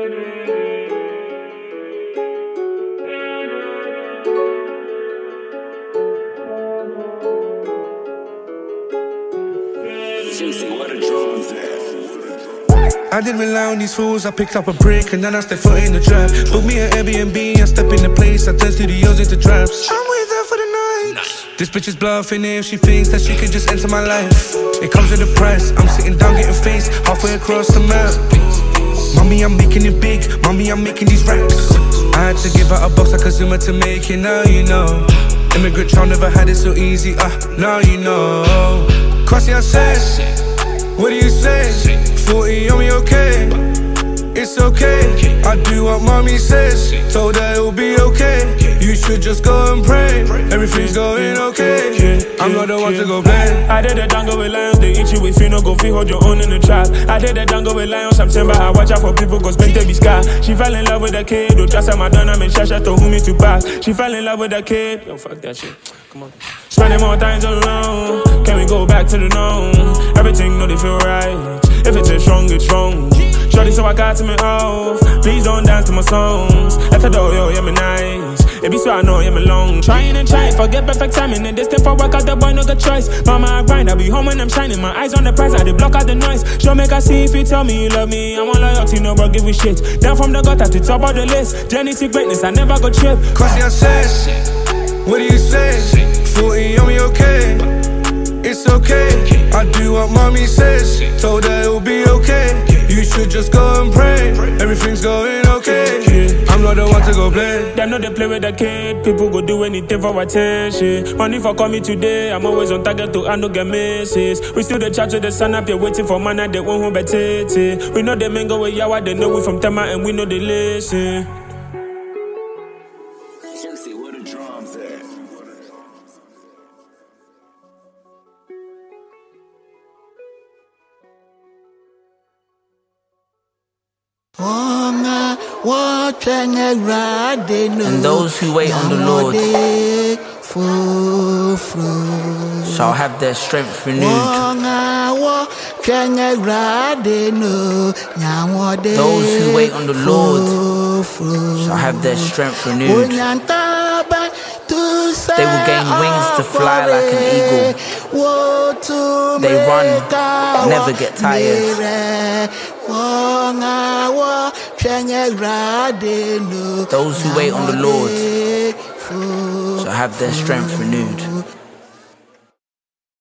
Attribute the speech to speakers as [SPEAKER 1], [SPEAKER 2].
[SPEAKER 1] I didn't rely on these fools, I picked up a brick and then I stepped foot in the trap. Book me an Airbnb, I step in the place, I turn studios into traps. I'm with her for the night. This bitch is bluffing if she thinks that she could just enter my life. It comes with a price, I'm sitting down getting faced halfway across the map. Mommy, I'm making it big, mommy, I'm making these racks. I had to give her a box like a Zuma to make it, now you know. Immigrant child never had it so easy, now you know. Crossy, I said, what do you say? 40 on me, okay? It's okay. I do what mommy says. Told her it'll be okay. You should just go and pray. Everything's going okay. I'm not the one to go play.
[SPEAKER 2] I did the jungle with lions, they eat you if you no go free, hold your own in the trap. I did the jungle with lions, September, I watch out for people, cause make they be sky. She fell in love with a kid, who just at Madonna, and Shasha told me to pass. She fell in love with a kid, yo, fuck that shit, come on. Spending more times alone, can we go back to the known? Everything know they feel right, if it's wrong, it's wrong. Shorty, so I got to me off. Please don't dance to my songs. Let the door, yo, yeah, me nice. It be so I know, yeah, me long. Trying and trying, forget perfect timing. And this step for work out, the boy no good choice. Mama, I grind, I be home when I'm shining. My eyes on the prize, I they block out the noise. Show make I see if you tell me you love me. I'm on loyalty, no bro, give a shit. Down from the gutter to top of the list. Journey to greatness, I never go trip.
[SPEAKER 1] Crossy, I said, what do you say? 40 on me, okay? It's okay. I do what mommy says. Told her it'll be okay. You should just go and pray. Everything's going okay. I'm not the one to go play.
[SPEAKER 2] Them know they play with the kid. People go do anything for attention. Money for call me today. I'm always on target to I no get misses. We still the chat to the sun up here waiting for man and they won't home better. We know they men go with Yawa. They know we from Tema and we know they listen.
[SPEAKER 3] Juicy, where the drums at?
[SPEAKER 4] And those who wait on the Lord shall have their strength renewed. Those who wait on the Lord shall have their strength renewed. They will gain wings to fly like an eagle. They run, never get tired. Those who wait on the Lord shall have their strength renewed.